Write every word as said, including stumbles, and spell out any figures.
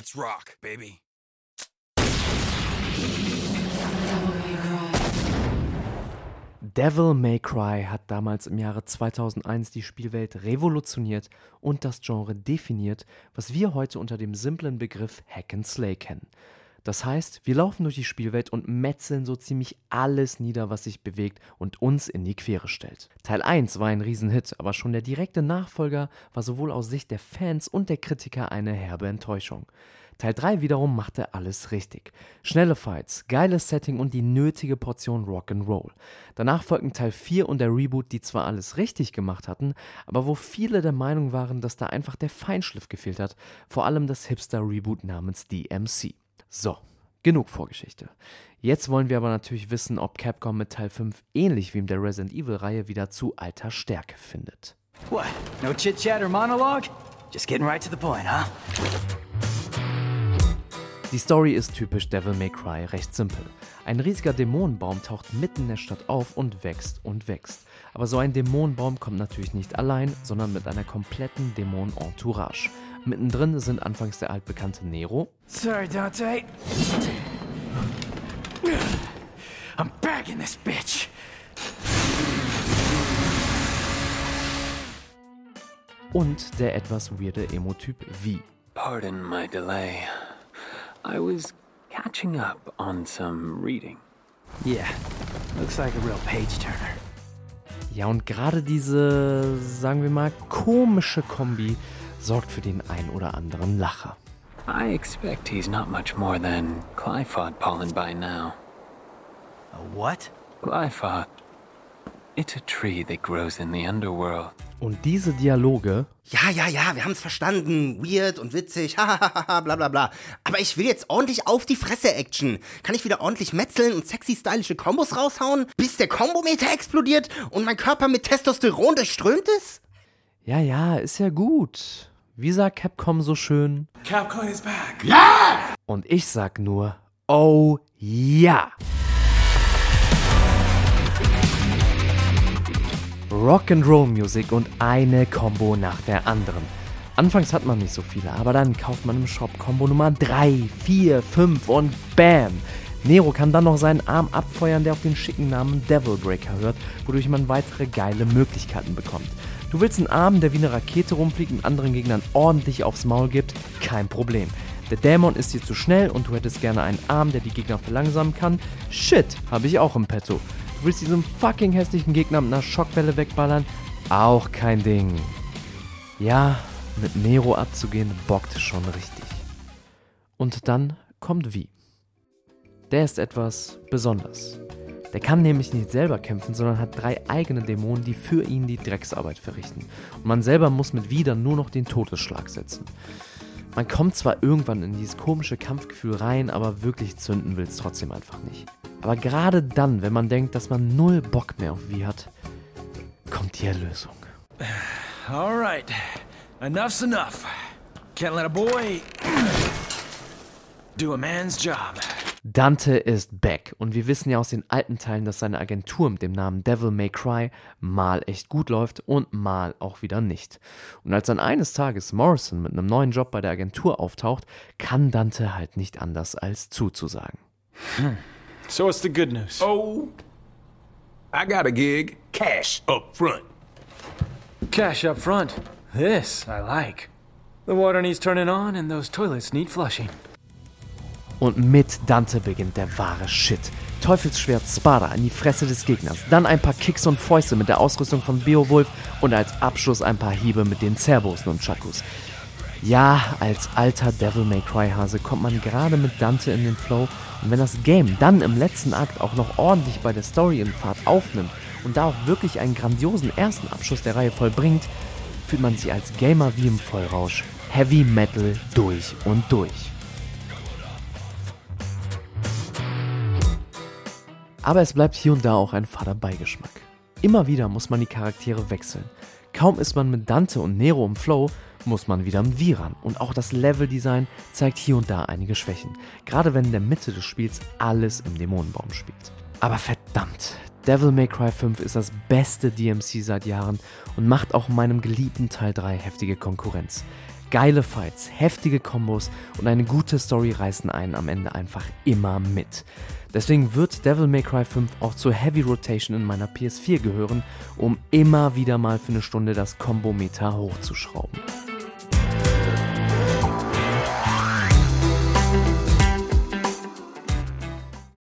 Let's rock, baby. Devil May Cry hat damals im Jahre zweitausendeins die Spielwelt revolutioniert und das Genre definiert, was wir heute unter dem simplen Begriff Hack and Slay kennen. Das heißt, wir laufen durch die Spielwelt und metzeln so ziemlich alles nieder, was sich bewegt und uns in die Quere stellt. Teil eins war ein Riesenhit, aber schon der direkte Nachfolger war sowohl aus Sicht der Fans und der Kritiker eine herbe Enttäuschung. Teil drei wiederum machte alles richtig. Schnelle Fights, geiles Setting und die nötige Portion Rock'n'Roll. Danach folgten Teil vier und der Reboot, die zwar alles richtig gemacht hatten, aber wo viele der Meinung waren, dass da einfach der Feinschliff gefehlt hat, vor allem das Hipster-Reboot namens D M C. So, genug Vorgeschichte. Jetzt wollen wir aber natürlich wissen, ob Capcom mit Teil fünf ähnlich wie in der Resident Evil-Reihe wieder zu alter Stärke findet. What? No chit-chat or monologue? Just getting right to the point, huh? Die Story ist typisch Devil May Cry, recht simpel. Ein riesiger Dämonenbaum taucht mitten in der Stadt auf und wächst und wächst. Aber so ein Dämonenbaum kommt natürlich nicht allein, sondern mit einer kompletten Dämonen-Entourage. Mittendrin sind anfangs der altbekannte Nero. Sorry, Dante. I'm back in this bitch. Und der etwas weirde Emo-Typ V. Pardon my delay. I was catching up on some reading. Yeah, looks like a real page-turner. Ja, und gerade diese, sagen wir mal, komische Kombi sorgt für den ein oder anderen Lacher. I expect he's not much more than Glyphod pollen by now. A what? Glyphod. It's a tree that grows in the underworld. Und diese Dialoge... Ja, ja, ja, wir haben's verstanden. Weird und witzig, hahaha, bla bla bla. Aber ich will jetzt ordentlich auf die Fresse-Action. Kann ich wieder ordentlich metzeln und sexy stylische Kombos raushauen, bis der Kombometer explodiert und mein Körper mit Testosteron durchströmt ist? Ja, ja, ist ja gut. Wie sagt Capcom so schön? Capcom is back. Ja! Und ich sag nur, oh ja! Rock'n'Roll-Musik und eine Combo nach der anderen. Anfangs hat man nicht so viele, aber dann kauft man im Shop Combo Nummer drei, vier, fünf und bam! Nero kann dann noch seinen Arm abfeuern, der auf den schicken Namen Devil Breaker hört, wodurch man weitere geile Möglichkeiten bekommt. Du willst einen Arm, der wie eine Rakete rumfliegt und anderen Gegnern ordentlich aufs Maul gibt? Kein Problem. Der Dämon ist dir zu schnell und du hättest gerne einen Arm, der die Gegner verlangsamen kann? Shit, habe ich auch im Petto. Du willst diesen fucking hässlichen Gegner mit einer Schockwelle wegballern? Auch kein Ding. Ja, mit Nero abzugehen bockt schon richtig. Und dann kommt V. Der ist etwas besonders. Der kann nämlich nicht selber kämpfen, sondern hat drei eigene Dämonen, die für ihn die Drecksarbeit verrichten. Und man selber muss mit V dann nur noch den Todesschlag setzen. Man kommt zwar irgendwann in dieses komische Kampfgefühl rein, aber wirklich zünden will es trotzdem einfach nicht. Aber gerade dann, wenn man denkt, dass man null Bock mehr auf V hat, kommt die Erlösung. Alright, enough's enough. Can't let a boy do a man's job. Dante ist back und wir wissen ja aus den alten Teilen, dass seine Agentur mit dem Namen Devil May Cry mal echt gut läuft und mal auch wieder nicht. Und als dann eines Tages Morrison mit einem neuen Job bei der Agentur auftaucht, kann Dante halt nicht anders als zuzusagen. Hm. So what's the good news? Oh, I got a gig. Cash up front. Cash up front. This I like. The water needs turning on and those toilets need flushing. Und mit Dante beginnt der wahre Shit. Teufelsschwert Spada in die Fresse des Gegners, dann ein paar Kicks und Fäuste mit der Ausrüstung von Beowulf und als Abschluss ein paar Hiebe mit den Cerbos und Chakus. Ja, als alter Devil May Cry Hase kommt man gerade mit Dante in den Flow und wenn das Game dann im letzten Akt auch noch ordentlich bei der Story in Fahrt aufnimmt und da auch wirklich einen grandiosen ersten Abschluss der Reihe vollbringt, fühlt man sich als Gamer wie im Vollrausch. Heavy Metal durch und durch. Aber es bleibt hier und da auch ein fader Beigeschmack. Immer wieder muss man die Charaktere wechseln. Kaum ist man mit Dante und Nero im Flow, muss man wieder im V ran. Und auch das Leveldesign zeigt hier und da einige Schwächen. Gerade wenn in der Mitte des Spiels alles im Dämonenbaum spielt. Aber verdammt, Devil May Cry fünf ist das beste D M C seit Jahren und macht auch meinem geliebten Teil drei heftige Konkurrenz. Geile Fights, heftige Kombos und eine gute Story reißen einen am Ende einfach immer mit. Deswegen wird Devil May Cry fünf auch zur Heavy Rotation in meiner P S vier gehören, um immer wieder mal für eine Stunde das Kombometer hochzuschrauben.